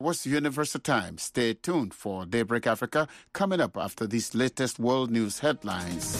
What's Universal Time? Stay tuned for Daybreak Africa coming up after these latest world news headlines.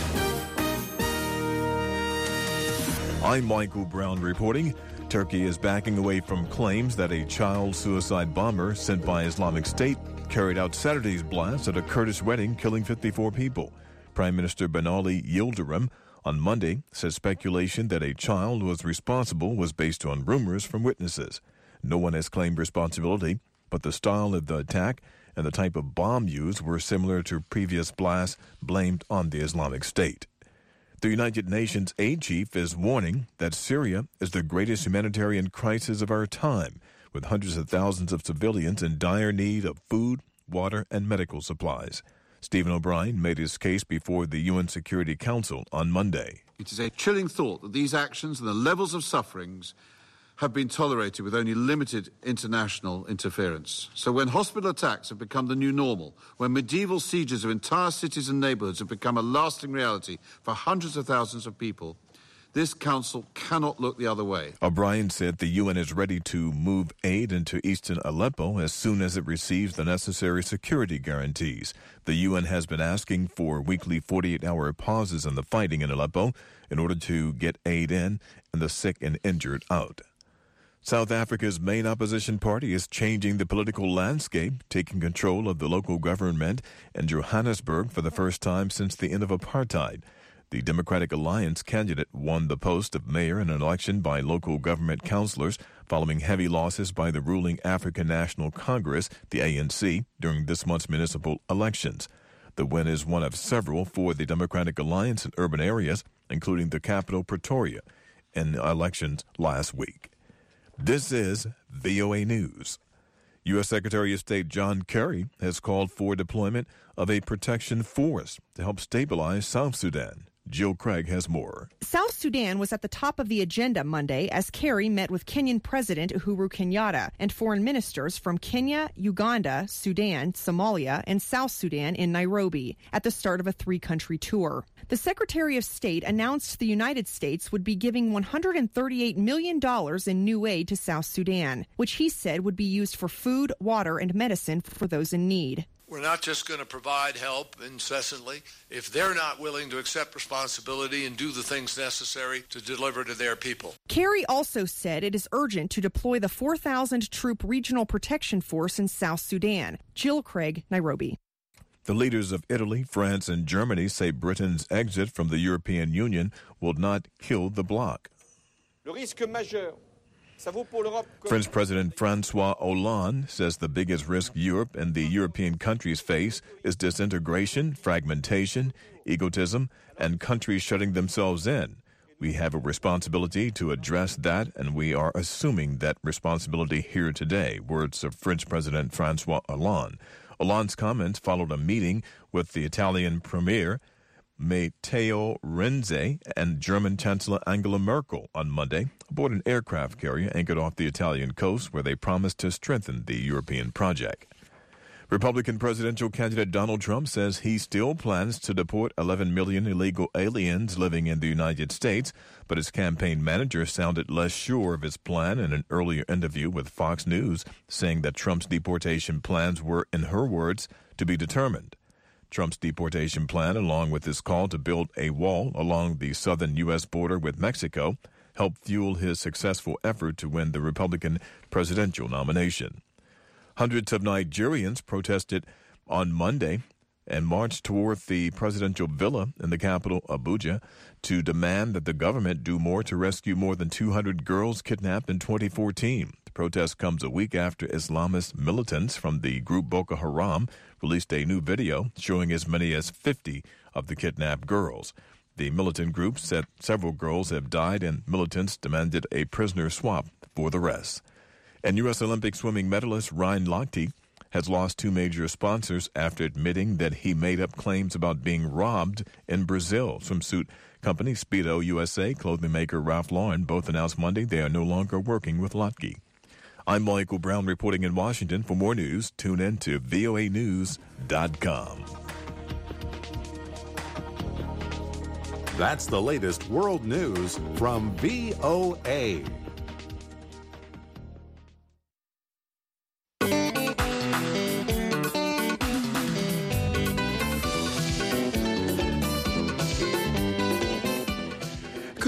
I'm Michael Brown reporting. Turkey is backing away from claims that a child suicide bomber sent by Islamic State carried out Saturday's blast at a Kurdish wedding, killing 54 people. Prime Minister Binali Yildirim on Monday said speculation that a child was responsible was based on rumors from witnesses. No one has claimed responsibility, but the style of the attack and the type of bomb used were similar to previous blasts blamed on the Islamic State. The United Nations aid chief is warning that Syria is the greatest humanitarian crisis of our time, with hundreds of thousands of civilians in dire need of food, water, and medical supplies. Stephen O'Brien made his case before the UN Security Council on Monday. It is a chilling thought that these actions and the levels of sufferings have been tolerated with only limited international interference. So when hospital attacks have become the new normal, when medieval sieges of entire cities and neighbourhoods have become a lasting reality for hundreds of thousands of people, this council cannot look the other way. O'Brien said the UN is ready to move aid into eastern Aleppo as soon as it receives the necessary security guarantees. The UN has been asking for weekly 48-hour pauses in the fighting in Aleppo in order to get aid in and the sick and injured out. South Africa's main opposition party is changing the political landscape, taking control of the local government in Johannesburg for the first time since the end of apartheid. The Democratic Alliance candidate won the post of mayor in an election by local government councillors following heavy losses by the ruling African National Congress, the ANC, during this month's municipal elections. The win is one of several for the Democratic Alliance in urban areas, including the capital, Pretoria, in elections last week. This is VOA News. U.S. Secretary of State John Kerry has called for deployment of a protection force to help stabilize South Sudan. Jill Craig has more. South Sudan was at the top of the agenda Monday as Kerry met with Kenyan President Uhuru Kenyatta and foreign ministers from Kenya, Uganda, Sudan, Somalia, and South Sudan in Nairobi at the start of a three-country tour. The Secretary of State announced the United States would be giving $138 million in new aid to South Sudan, which he said would be used for food, water, and medicine for those in need. We're not just going to provide help incessantly if they're not willing to accept responsibility and do the things necessary to deliver to their people. Kerry also said it is urgent to deploy the 4,000-troop Regional Protection Force in South Sudan. Jill Craig, Nairobi. The leaders of Italy, France, and Germany say Britain's exit from the European Union will not kill the bloc. French President François Hollande says the biggest risk Europe and the European countries face is disintegration, fragmentation, egotism, and countries shutting themselves in. We have a responsibility to address that, and we are assuming that responsibility here today, words of French President François Hollande. Hollande's comments followed a meeting with the Italian Premier Matteo Renzi and German Chancellor Angela Merkel on Monday aboard an aircraft carrier anchored off the Italian coast where they promised to strengthen the European project. Republican presidential candidate Donald Trump says he still plans to deport 11 million illegal aliens living in the United States, but his campaign manager sounded less sure of his plan in an earlier interview with Fox News, saying that Trump's deportation plans were, in her words, to be determined. Trump's deportation plan, along with his call to build a wall along the southern U.S. border with Mexico, helped fuel his successful effort to win the Republican presidential nomination. Hundreds of Nigerians protested on Monday and marched toward the presidential villa in the capital, Abuja, to demand that the government do more to rescue more than 200 girls kidnapped in 2014. The protest comes a week after Islamist militants from the group Boko Haram released a new video showing as many as 50 of the kidnapped girls. The militant group said several girls have died and militants demanded a prisoner swap for the rest. And U.S. Olympic swimming medalist Ryan Lochte has lost two major sponsors after admitting that he made up claims about being robbed in Brazil. Swimsuit company Speedo USA, clothing maker Ralph Lauren both announced Monday they are no longer working with Lochte. I'm Michael Brown reporting in Washington. For more news, tune in to voanews.com. That's the latest world news from VOA.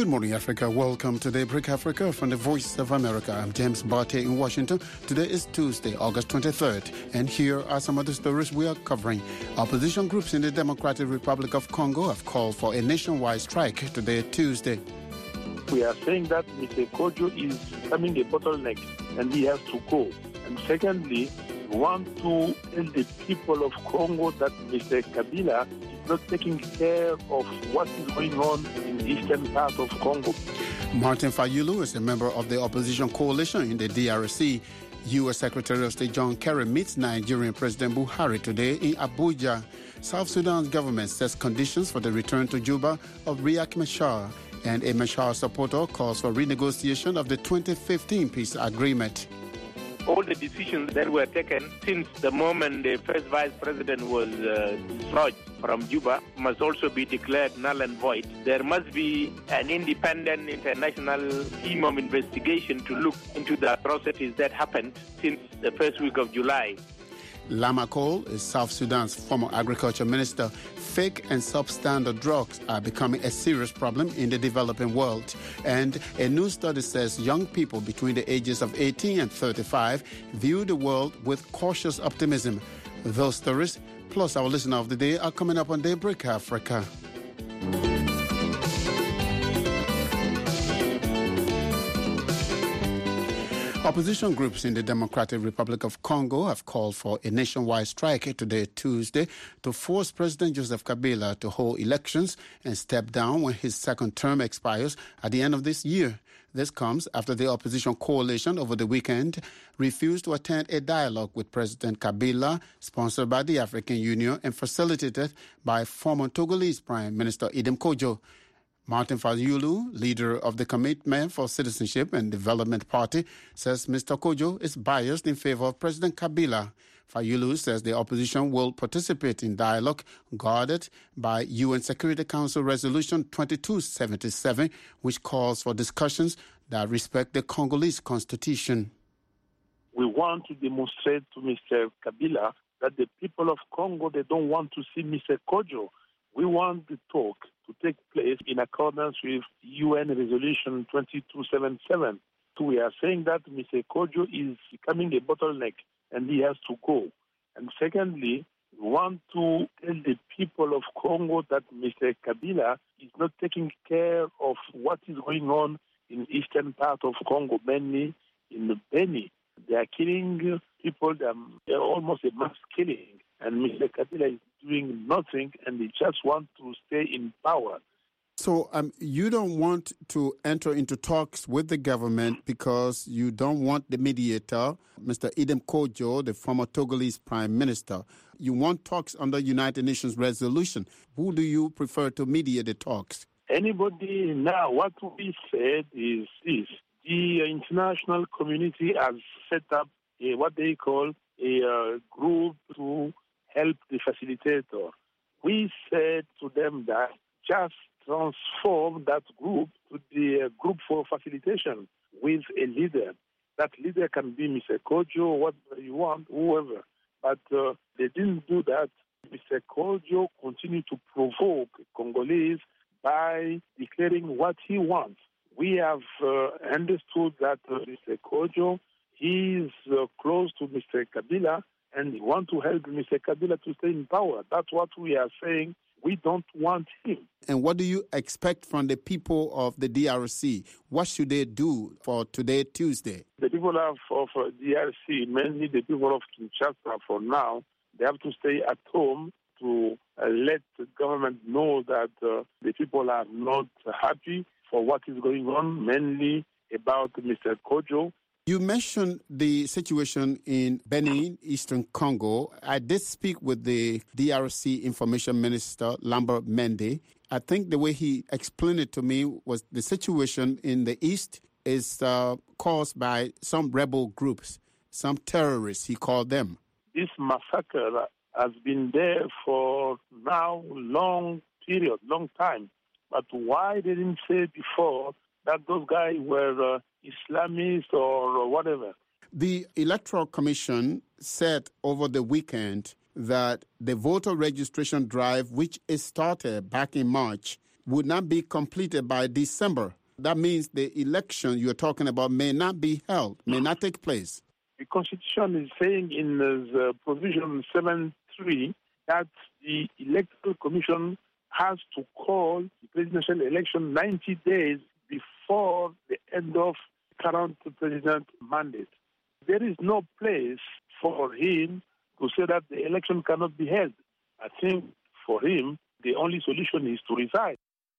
Good morning, Africa. Welcome to Daybreak Africa from the Voice of America. I'm James Barty in Washington. Today is Tuesday, August 23rd, and here are some of the stories we are covering. Opposition groups in the Democratic Republic of Congo have called for a nationwide strike today, Tuesday. We are saying that Mr. Kodjo is becoming a bottleneck and he has to go. And secondly, we want to tell the people of Congo that Mr. Kabila is not taking care of what is going on in the eastern part of Congo. Martin Fayulu is a member of the opposition coalition in the DRC. U.S. Secretary of State John Kerry meets Nigerian President Buhari today in Abuja. South Sudan's government sets conditions for the return to Juba of Riek Machar, and a Machar supporter calls for renegotiation of the 2015 peace agreement. All the decisions that were taken since the moment the first vice president was dislodged from Juba must also be declared null and void. There must be an independent international team of investigation to look into the atrocities that happened since the first week of July. Lama Cole is South Sudan's former agriculture minister. Fake and substandard drugs are becoming a serious problem in the developing world. And a new study says young people between the ages of 18 and 35 view the world with cautious optimism. Those stories, plus our listener of the day, are coming up on Daybreak Africa. Opposition groups in the Democratic Republic of Congo have called for a nationwide strike today, Tuesday, to force President Joseph Kabila to hold elections and step down when his second term expires at the end of this year. This comes after the opposition coalition over the weekend refused to attend a dialogue with President Kabila, sponsored by the African Union and facilitated by former Togolese Prime Minister Idem Kodjo. Martin Fayulu, leader of the Commitment for Citizenship and Development Party, says Mr. Kodjo is biased in favor of President Kabila. Fayulu says the opposition will participate in dialogue guarded by UN Security Council Resolution 2277, which calls for discussions that respect the Congolese constitution. We want to demonstrate to Mr. Kabila that the people of Congo, they don't want to see Mr. Kodjo. We want the talk to take place in accordance with UN Resolution 2277. So we are saying that Mr. Kodjo is becoming a bottleneck and he has to go. And secondly, we want to tell the people of Congo that Mr. Kabila is not taking care of what is going on in the eastern part of Congo, mainly in Beni. They are killing people, they are almost a mass killing. And Mr. Kabila is doing nothing, and they just want to stay in power. So you don't want to enter into talks with the government because you don't want the mediator, Mr. Idem Kodjo, the former Togolese Prime Minister. You want talks under United Nations resolution. Who do you prefer to mediate the talks? Anybody now, what we said is this. The international community has set up what they call a group to help the facilitator. We said to them that just transform that group to the group for facilitation with a leader. That leader can be Mr. Kodjo, whatever you want, whoever. But they didn't do that. Mr. Kodjo continued to provoke Congolese by declaring what he wants. We have understood that Mr. Kodjo is close to Mr. Kabila, and we want to help Mr. Kabila to stay in power. That's what we are saying. We don't want him. And what do you expect from the people of the DRC? What should they do for today, Tuesday? The people of DRC, mainly the people of Kinshasa for now, they have to stay at home to let the government know that the people are not happy for what is going on, mainly about Mr. Kodjo. You mentioned the situation in Benin, Eastern Congo. I did speak with the DRC Information Minister, Lambert Mende. I think the way he explained it to me was the situation in the East is caused by some rebel groups, some terrorists, he called them. This massacre has been there for now long period, long time. But why they didn't say before that those guys were Islamists or whatever? The Electoral Commission said over the weekend that the voter registration drive, which is started back in March, would not be completed by December. That means the election you're talking about may not be held, may not take place. The Constitution is saying in the provision 7.3 that the Electoral Commission has to call the presidential election 90 days before the end of current president's mandate. There is no place for him to say that the election cannot be held. I think for him, the only solution is to resign.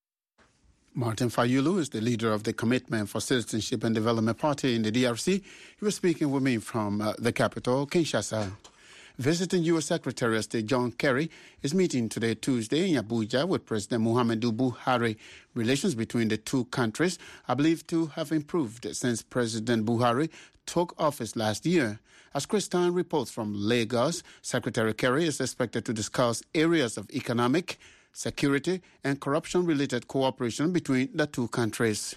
Martin Fayulu is the leader of the Commitment for Citizenship and Development Party in the DRC. He was speaking with me from the capital, Kinshasa. Visiting U.S. Secretary of State John Kerry is meeting today, Tuesday, in Abuja with President Muhammadu Buhari. Relations between the two countries are believed to have improved since President Buhari took office last year. As Chris Stein reports from Lagos, Secretary Kerry is expected to discuss areas of economic, security, and corruption-related cooperation between the two countries.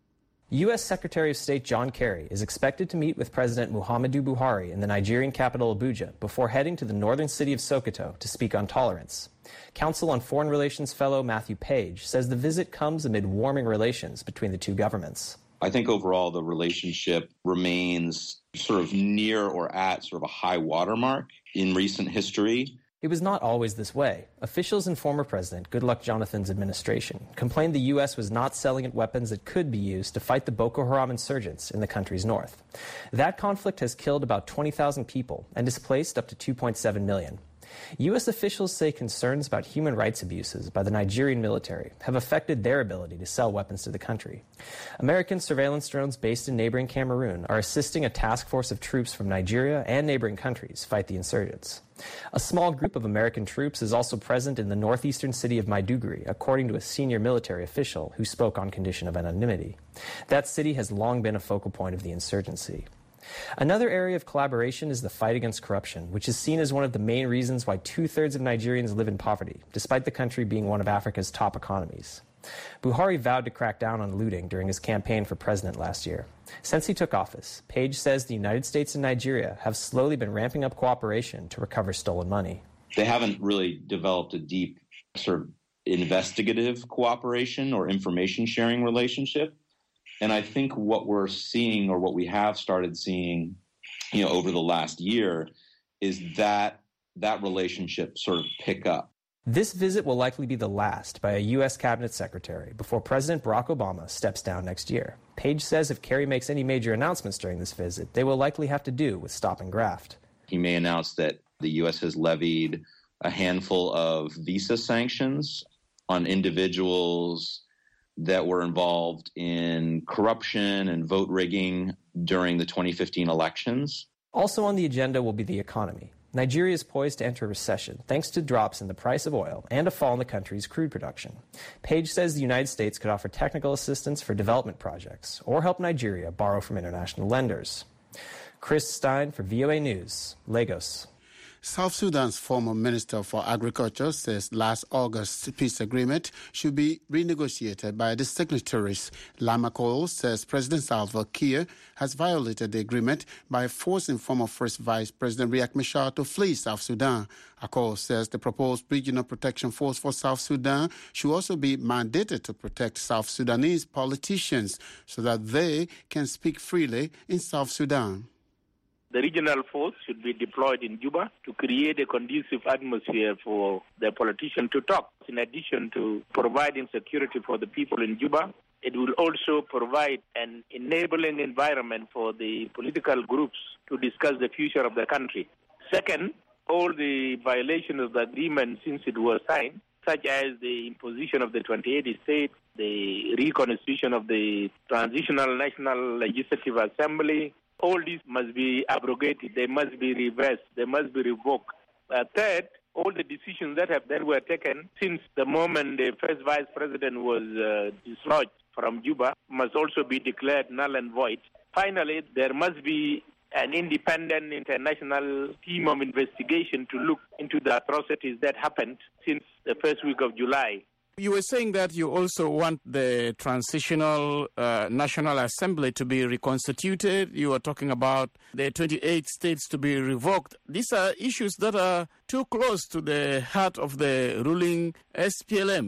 U.S. Secretary of State John Kerry is expected to meet with President Muhammadu Buhari in the Nigerian capital Abuja before heading to the northern city of Sokoto to speak on tolerance. Council on Foreign Relations fellow Matthew Page says the visit comes amid warming relations between the two governments. I think overall the relationship remains sort of near or at sort of a high watermark in recent history. It was not always this way. Officials in former President Goodluck Jonathan's administration complained the U.S. was not selling it weapons that could be used to fight the Boko Haram insurgents in the country's north. That conflict has killed about 20,000 people and displaced up to 2.7 million. U.S. officials say concerns about human rights abuses by the Nigerian military have affected their ability to sell weapons to the country. American surveillance drones based in neighboring Cameroon are assisting a task force of troops from Nigeria and neighboring countries fight the insurgents. A small group of American troops is also present in the northeastern city of Maiduguri, according to a senior military official who spoke on condition of anonymity. That city has long been a focal point of the insurgency. Another area of collaboration is the fight against corruption, which is seen as one of the main reasons why 2/3 of Nigerians live in poverty, despite the country being one of Africa's top economies. Buhari vowed to crack down on looting during his campaign for president last year. Since he took office, Page says the United States and Nigeria have slowly been ramping up cooperation to recover stolen money. They haven't really developed a deep sort of investigative cooperation or information sharing relationship. And I think what we're seeing, or what we have started seeing, over the last year, is that relationship sort of pick up. This visit will likely be the last by a U.S. cabinet secretary before President Barack Obama steps down next year. Page says if Kerry makes any major announcements during this visit, they will likely have to do with stop and graft. He may announce that the U.S. has levied a handful of visa sanctions on individuals that were involved in corruption and vote rigging during the 2015 elections. Also on the agenda will be the economy. Nigeria is poised to enter a recession thanks to drops in the price of oil and a fall in the country's crude production. Page says the United States could offer technical assistance for development projects or help Nigeria borrow from international lenders. Chris Stein for VOA News, Lagos. South Sudan's former Minister for Agriculture says last August's peace agreement should be renegotiated by the signatories. Lama Cole says President Salva Kiir has violated the agreement by forcing former First Vice President Riek Machar to flee South Sudan. Akol says the proposed regional protection force for South Sudan should also be mandated to protect South Sudanese politicians so that they can speak freely in South Sudan. The regional force should be deployed in Juba to create a conducive atmosphere for the politicians to talk. In addition to providing security for the people in Juba, it will also provide an enabling environment for the political groups to discuss the future of the country. Second, all the violations of the agreement since it was signed, such as the imposition of the 28 states, the reconstitution of the Transitional National Legislative Assembly, all these must be abrogated, they must be reversed, they must be revoked. Third, all the decisions that were taken since the moment the first vice president was dislodged from Juba must also be declared null and void. Finally, there must be an independent international team of investigation to look into the atrocities that happened since the first week of July. You were saying that you also want the Transitional National Assembly to be reconstituted. You were talking about the 28 states to be revoked. These are issues that are too close to the heart of the ruling SPLM.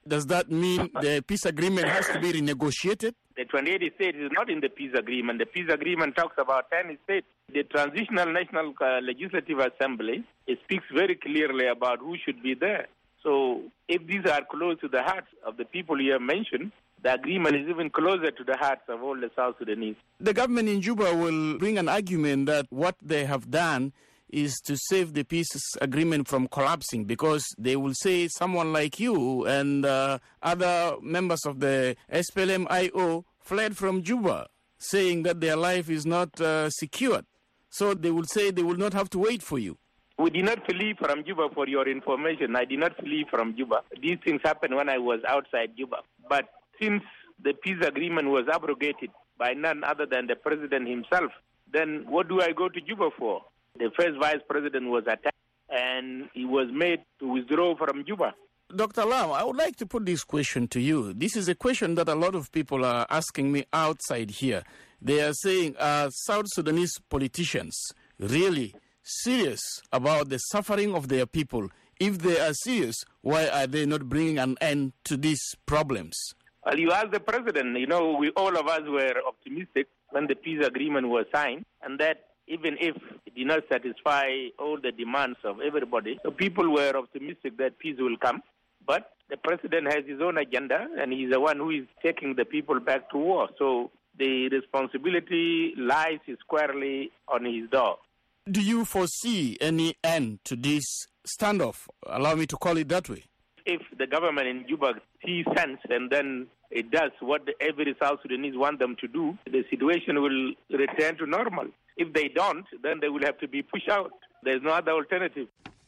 Does that mean the peace agreement has to be renegotiated? The 28 states is not in the peace agreement. The peace agreement talks about 10 states. The Transitional National Legislative Assembly, it speaks very clearly about who should be there. So if these are close to the hearts of the people you have mentioned, the agreement is even closer to the hearts of all the South Sudanese. The government in Juba will bring an argument that what they have done is to save the peace agreement from collapsing, because they will say someone like you and other members of the SPLM-IO fled from Juba, saying that their life is not secured. So they will say they will not have to wait for you. We did not flee from Juba, for your information. I did not flee from Juba. These things happened when I was outside Juba. But since the peace agreement was abrogated by none other than the president himself, then what do I go to Juba for? The first vice president was attacked and he was made to withdraw from Juba. Dr. Lam, I would like to put this question to you. This is a question that a lot of people are asking me outside here. They are saying, are South Sudanese politicians really serious about the suffering of their people? If they are serious, why are they not bringing an end to these problems? Well, you asked the president. You know, all of us were optimistic when the peace agreement was signed, and that even if it did not satisfy all the demands of everybody, so people were optimistic that peace will come. But the president has his own agenda, and he's the one who is taking the people back to war. So the responsibility lies squarely on his door. Do you foresee any end to this standoff? Allow me to call it that way. If the government in Juba sees sense and then it does what every South Sudanese want them to do, the situation will return to normal. If they don't, then they will have to be pushed out. There's no other alternative.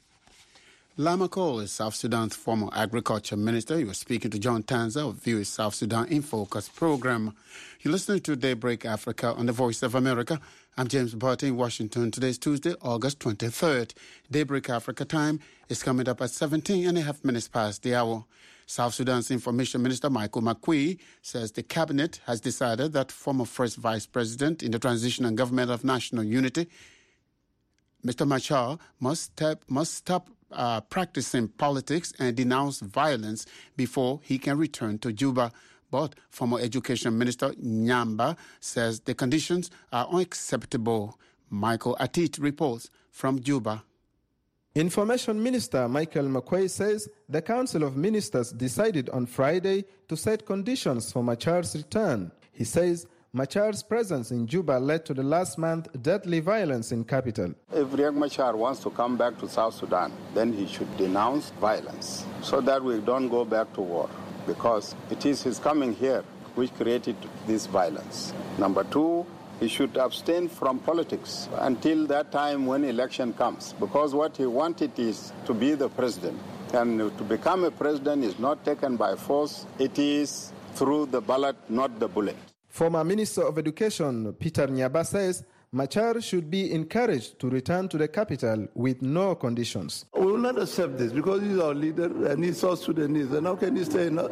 Lama Cole is South Sudan's former agriculture minister. He was speaking to John Tanza of VOA South Sudan in Focus program. You're listening to Daybreak Africa on the Voice of America. I'm James Barty in Washington. Today's Tuesday, August 23rd. Daybreak Africa time is coming up at 17.5 past the hour. South Sudan's Information Minister Michael Makuei says the cabinet has decided that former First Vice President in the Transitional Government of National Unity, Mr. Machar, must stop practicing politics and denounce violence before he can return to Juba. But former Education Minister Nyamba says the conditions are unacceptable. Michael Atit reports from Juba. Information Minister Michael Makuei says the Council of Ministers decided on Friday to set conditions for Machar's return. He says Machar's presence in Juba led to the last month deadly violence in capital. If Riek Machar wants to come back to South Sudan, then he should denounce violence so that we don't go back to war, because it is his coming here which created this violence. Number two, he should abstain from politics until that time when election comes, because what he wanted is to be the president. And to become a president is not taken by force, it is through the ballot, not the bullet. Former Minister of Education Peter Nyaba says Machar should be encouraged to return to the capital with no conditions. We will not accept this because he's our leader and he's South Sudanese. And how can he stay in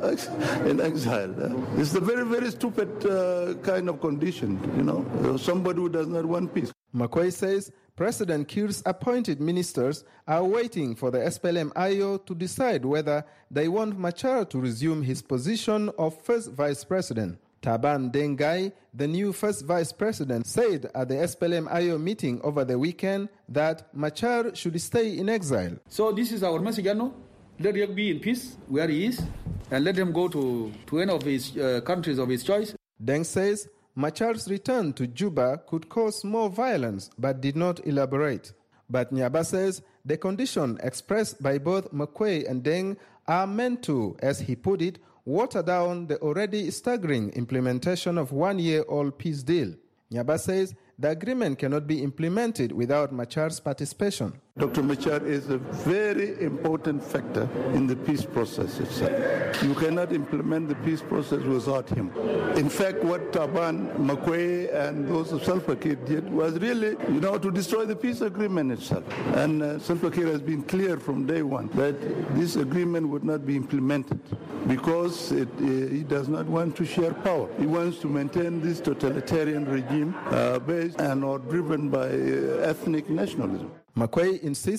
exile? It's a very, very stupid kind of condition, somebody who does not want peace. Makuei says President Kiir's appointed ministers are waiting for the SPLM-IO to decide whether they want Machar to resume his position of first vice president. Taban Dengai, the new first vice president, said at the SPLM-IO meeting over the weekend that Machar should stay in exile. So this is our message, Let Riek be in peace where he is, and let him go to any of his countries of his choice. Deng says Machar's return to Juba could cause more violence, but did not elaborate. But Nyaba says the condition expressed by both Makuei and Deng are meant to, as he put it, water down the already staggering implementation of one-year-old peace deal. Nyaba says the agreement cannot be implemented without Machar's participation. Dr. Machar is a very important factor in the peace process itself. You cannot implement the peace process without him. In fact, what Taban, Makuei, and those of Salva Kiir did was really, to destroy the peace agreement itself. And Salva Kiir has been clear from day one that this agreement would not be implemented because he does not want to share power. He wants to maintain this totalitarian regime based and or driven by ethnic nationalism. Makuei insists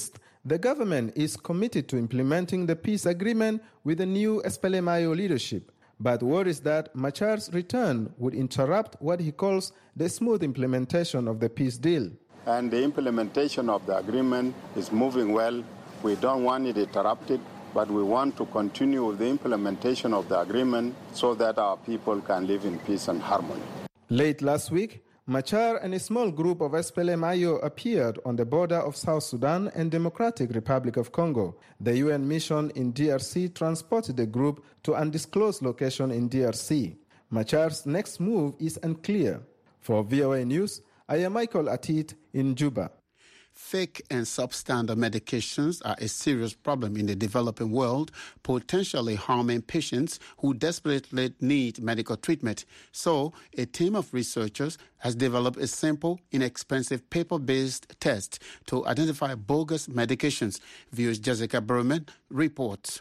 The government is committed to implementing the peace agreement with the new SPLM-IO leadership, but worries that Machar's return would interrupt what he calls the smooth implementation of the peace deal. And the implementation of the agreement is moving well. We don't want it interrupted, but we want to continue with the implementation of the agreement so that our people can live in peace and harmony. Late last week, Machar and a small group of SPLM-IO appeared on the border of South Sudan and Democratic Republic of Congo. The UN mission in DRC transported the group to undisclosed location in DRC. Machar's next move is unclear. For VOA News, I am Michael Atit in Juba. Fake and substandard medications are a serious problem in the developing world, potentially harming patients who desperately need medical treatment. So, a team of researchers has developed a simple, inexpensive, paper-based test to identify bogus medications. VOA's Jessica Berman reports.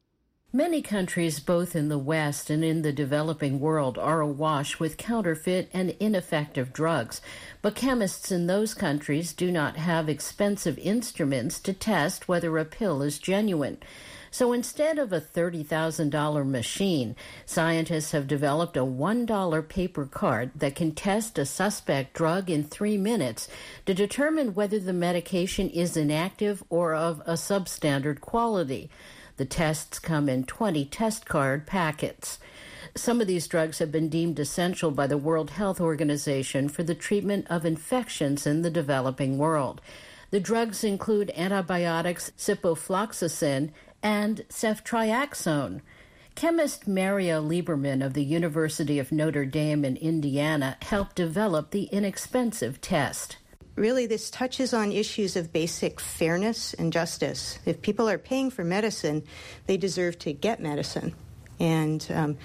Many countries, both in the West and in the developing world, are awash with counterfeit and ineffective drugs. But chemists in those countries do not have expensive instruments to test whether a pill is genuine. So instead of a $30,000 machine, scientists have developed a $1 paper card that can test a suspect drug in 3 minutes to determine whether the medication is inactive or of a substandard quality. The tests come in 20 test card packets. Some of these drugs have been deemed essential by the World Health Organization for the treatment of infections in the developing world. The drugs include antibiotics ciprofloxacin and ceftriaxone. Chemist Maria Lieberman of the University of Notre Dame in Indiana helped develop the inexpensive test. Really, this touches on issues of basic fairness and justice. If people are paying for medicine, they deserve to get medicine. And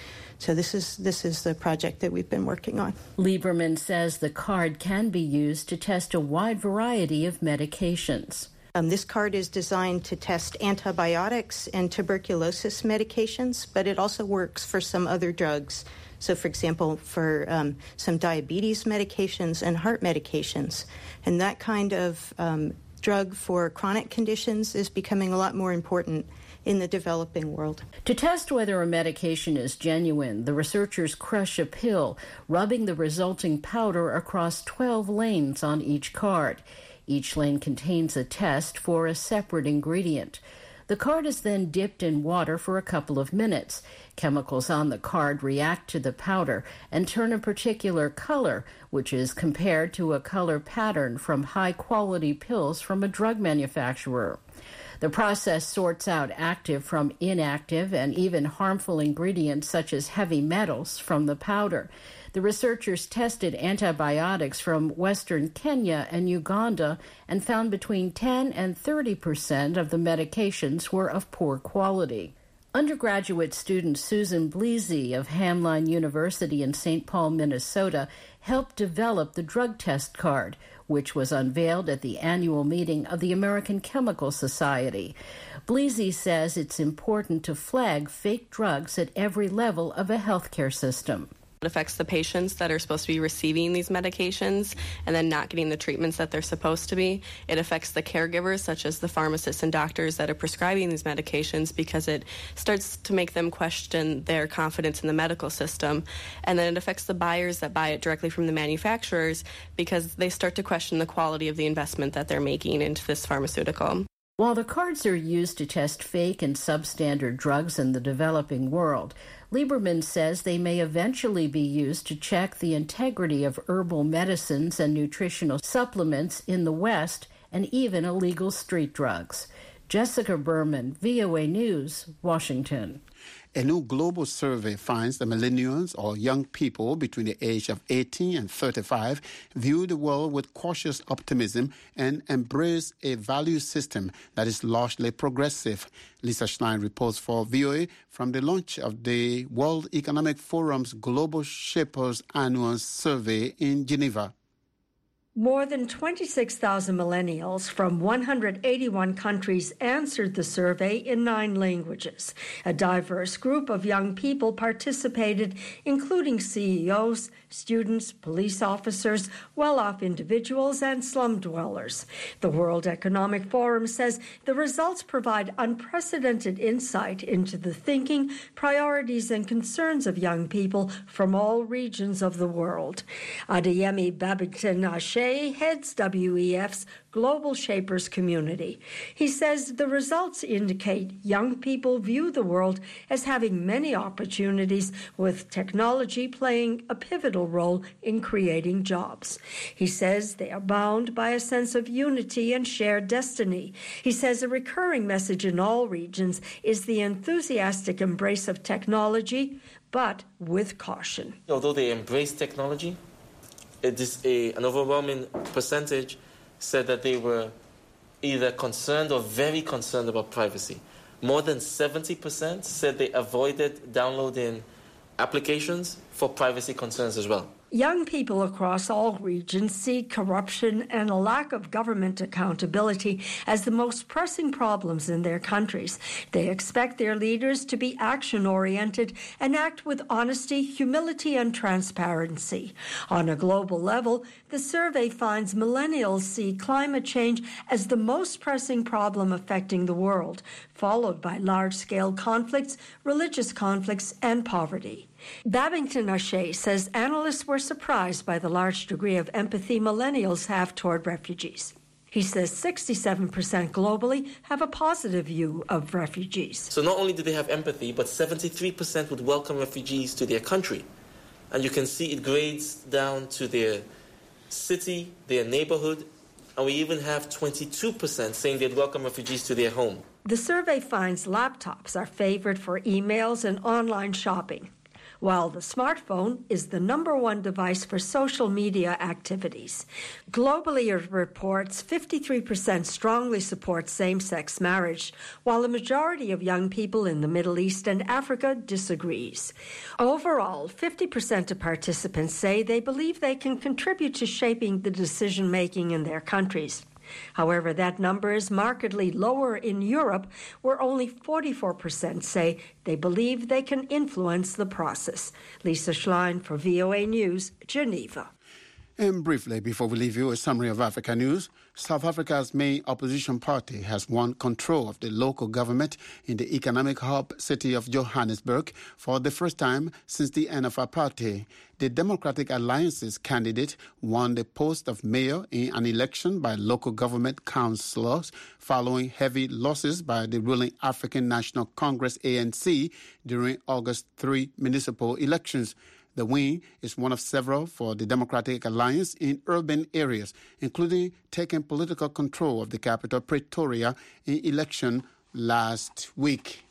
so this is the project that we've been working on. Lieberman says the card can be used to test a wide variety of medications. This card is designed to test antibiotics and tuberculosis medications, but it also works for some other drugs. So, for example, for some diabetes medications and heart medications. And that kind of drug for chronic conditions is becoming a lot more important in the developing world. To test whether a medication is genuine, the researchers crush a pill, rubbing the resulting powder across 12 lanes on each card. Each lane contains a test for a separate ingredient. The card is then dipped in water for a couple of minutes. Chemicals on the card react to the powder and turn a particular color, which is compared to a color pattern from high-quality pills from a drug manufacturer. The process sorts out active from inactive and even harmful ingredients such as heavy metals from the powder. The researchers tested antibiotics from Western Kenya and Uganda and found between 10 and 30% of the medications were of poor quality. Undergraduate student Susan Bleasy of Hamline University in St. Paul, Minnesota, helped develop the drug test card, which was unveiled at the annual meeting of the American Chemical Society. Bleasy says it's important to flag fake drugs at every level of a healthcare system. It affects the patients that are supposed to be receiving these medications and then not getting the treatments that they're supposed to be. It affects the caregivers, such as the pharmacists and doctors that are prescribing these medications, because it starts to make them question their confidence in the medical system. And then it affects the buyers that buy it directly from the manufacturers, because they start to question the quality of the investment that they're making into this pharmaceutical. While the cards are used to test fake and substandard drugs in the developing world, Lieberman says they may eventually be used to check the integrity of herbal medicines and nutritional supplements in the West and even illegal street drugs. Jessica Berman, VOA News, Washington. A new global survey finds that millennials, or young people between the age of 18 and 35, view the world with cautious optimism and embrace a value system that is largely progressive. Lisa Schlein reports for VOA from the launch of the World Economic Forum's Global Shapers Annual Survey in Geneva. More than 26,000 millennials from 181 countries answered the survey in 9 languages. A diverse group of young people participated, including CEOs, students, police officers, well-off individuals, and slum dwellers. The World Economic Forum says the results provide unprecedented insight into the thinking, priorities, and concerns of young people from all regions of the world. Adeyemi Babington-Ashe heads WEF's Global Shapers community. He says the results indicate young people view the world as having many opportunities, with technology playing a pivotal role in creating jobs. He says they are bound by a sense of unity and shared destiny. He says a recurring message in all regions is the enthusiastic embrace of technology, but with caution. Although they embrace technology, an overwhelming percentage said that they were either concerned or very concerned about privacy. More than 70% said they avoided downloading applications for privacy concerns as well. Young people across all regions see corruption and a lack of government accountability as the most pressing problems in their countries. They expect their leaders to be action-oriented and act with honesty, humility, and transparency. On a global level, the survey finds millennials see climate change as the most pressing problem affecting the world, followed by large-scale conflicts, religious conflicts, and poverty. Babington-Ashe says analysts were surprised by the large degree of empathy millennials have toward refugees. He says 67% globally have a positive view of refugees. So not only do they have empathy, but 73% would welcome refugees to their country. And you can see it grades down to their city, their neighborhood, and we even have 22% saying they'd welcome refugees to their home. The survey finds laptops are favored for emails and online shopping, while the smartphone is the #1 device for social media activities. Globally, it reports 53% strongly support same-sex marriage, while a majority of young people in the Middle East and Africa disagrees. Overall, 50% of participants say they believe they can contribute to shaping the decision-making in their countries. However, that number is markedly lower in Europe, where only 44% say they believe they can influence the process. Lisa Schlein for VOA News, Geneva. And briefly, before we leave you, a summary of Africa news. South Africa's main opposition party has won control of the local government in the economic hub city of Johannesburg for the first time since the end of apartheid. The Democratic Alliance's candidate won the post of mayor in an election by local government councillors following heavy losses by the ruling African National Congress, ANC, during August 3 municipal elections. The win is one of several for the Democratic Alliance in urban areas, including taking political control of the capital, Pretoria, in election last week.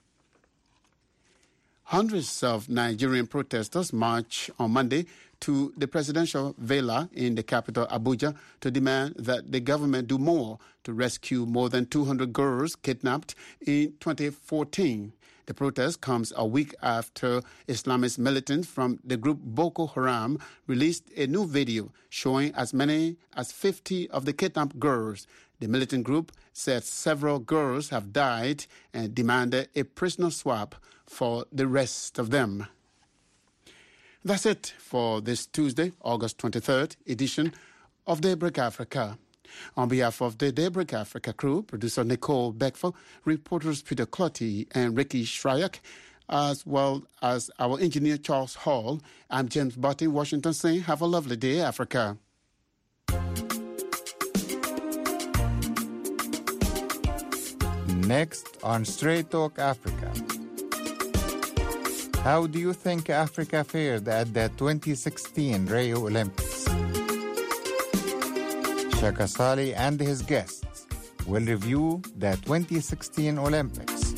Hundreds of Nigerian protesters marched on Monday to the presidential villa in the capital, Abuja, to demand that the government do more to rescue more than 200 girls kidnapped in 2014. The protest comes a week after Islamist militants from the group Boko Haram released a new video showing as many as 50 of the kidnapped girls. The militant group said several girls have died and demanded a prisoner swap for the rest of them. That's it for this Tuesday, August 23rd edition of Daybreak Africa. On behalf of the Daybreak Africa crew, producer Nicole Beckford, reporters Peter Clotty and Ricky Shryak, as well as our engineer Charles Hall, I'm James Barty, Washington, saying have a lovely day, Africa. Next on Straight Talk Africa. How do you think Africa fared at the 2016 Rio Olympics? Shaka Sali and his guests will review the 2016 Olympics.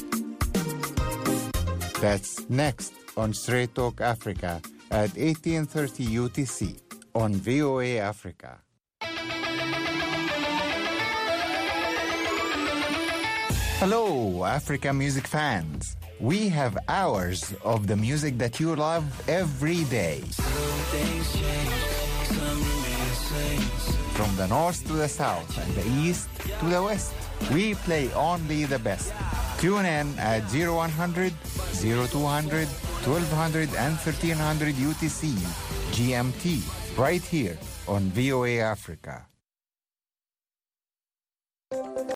That's next on Straight Talk Africa at 1830 UTC on VOA Africa. Hello, Africa music fans. We have hours of the music that you love every day. Some things change, some remain the same. From the north to the south and the east to the west, we play only the best. Tune in at 0100, 0200, 1200 and 1300 UTC GMT right here on VOA Africa.